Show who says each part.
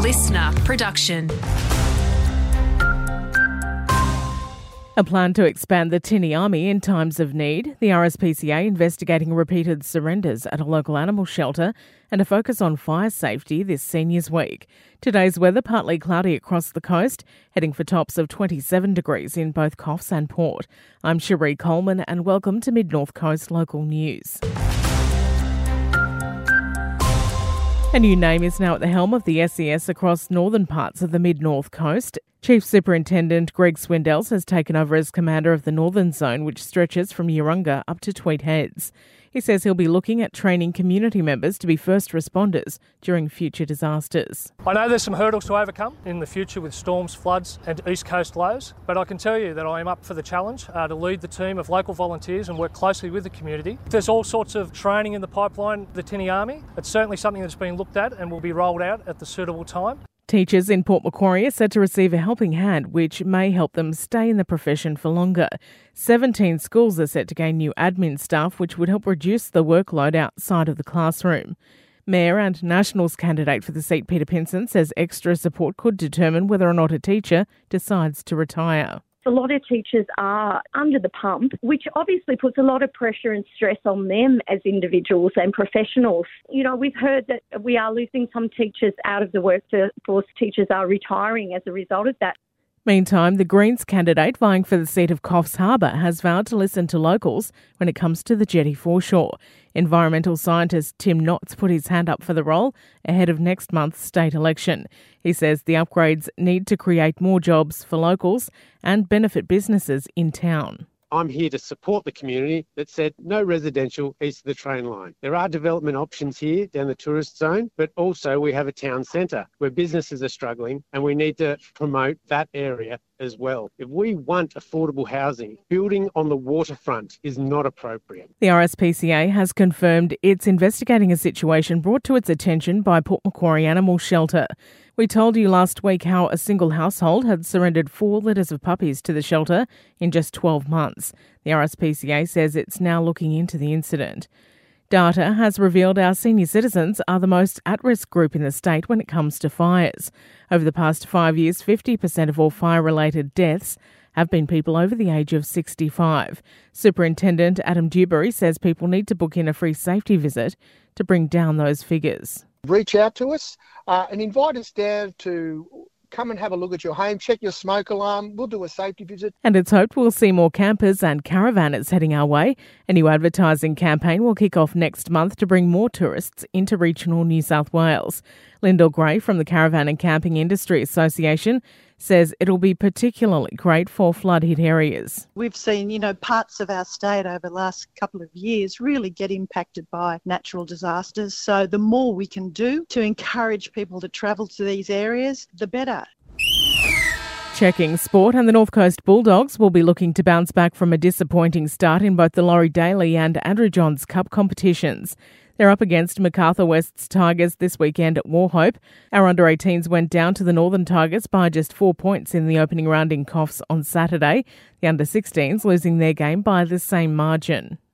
Speaker 1: listener production.
Speaker 2: A plan to expand the Tinny Army in times of need, the RSPCA investigating repeated surrenders at a local animal shelter, and a focus on fire safety this Seniors Week. Today's weather partly cloudy across the coast, heading for tops of 27 degrees in both Coffs and Port. I'm Cherie Coleman and welcome to Mid-North Coast Local News. A new name is now at the helm of the SES across northern parts of the Mid-North Coast. Chief Superintendent Greg Swindells has taken over as commander of the Northern Zone, which stretches from Urunga up to Tweed Heads. He says he'll be looking at training community members to be first responders during future disasters.
Speaker 3: I know there's some hurdles to overcome in the future with storms, floods and east coast lows, but I can tell you that I am up for the challenge to lead the team of local volunteers and work closely with the community. There's all sorts of training in the pipeline, the Tinny Army. It's certainly something that's been looked at and will be rolled out at the suitable time.
Speaker 2: Teachers in Port Macquarie are set to receive a helping hand, which may help them stay in the profession for longer. 17 schools are set to gain new admin staff, which would help reduce the workload outside of the classroom. Mayor and Nationals candidate for the seat, Peter Pinson, says extra support could determine whether or not a teacher decides to retire.
Speaker 4: A lot of teachers are under the pump, which obviously puts a lot of pressure and stress on them as individuals and professionals. You know, we've heard that we are losing some teachers out of the workforce. Teachers are retiring as a result of that.
Speaker 2: Meantime, the Greens candidate vying for the seat of Coffs Harbour has vowed to listen to locals when it comes to the jetty foreshore. Environmental scientist Tim Knotts put his hand up for the role ahead of next month's state election. He says the upgrades need to create more jobs for locals and benefit businesses in town.
Speaker 5: I'm here to support the community that said no residential east of the train line. There are development options here down the tourist zone, but also we have a town centre where businesses are struggling and we need to promote that area as well. If we want affordable housing, building on the waterfront is not appropriate.
Speaker 2: The RSPCA has confirmed it's investigating a situation brought to its attention by Port Macquarie Animal Shelter. We told you last week how a single household had surrendered 4 litters of puppies to the shelter in just 12 months. The RSPCA says it's now looking into the incident. Data has revealed our senior citizens are the most at-risk group in the state when it comes to fires. Over the past 5 years, 50% of all fire-related deaths have been people over the age of 65. Superintendent Adam Dewberry says people need to book in a free safety visit to bring down those figures.
Speaker 6: Reach out to us and invite us down to come and have a look at your home, check your smoke alarm. We'll do a safety visit. And
Speaker 2: it's hoped we'll see more campers and caravanners heading our way. A new advertising campaign will kick off next month to bring more tourists into regional New South Wales. Lyndall Gray from the Caravan and Camping Industry Association says it'll be particularly great for flood-hit areas.
Speaker 7: We've seen, parts of our state over the last couple of years really get impacted by natural disasters. So the more we can do to encourage people to travel to these areas, the better.
Speaker 2: Checking sport, and the North Coast Bulldogs will be looking to bounce back from a disappointing start in both the Laurie Daly and Andrew Johns Cup competitions. They're up against Macarthur West's Tigers this weekend at Warhope. Our under-18s went down to the Northern Tigers by just 4 points in the opening round in Coffs on Saturday. The under-16s losing their game by the same margin.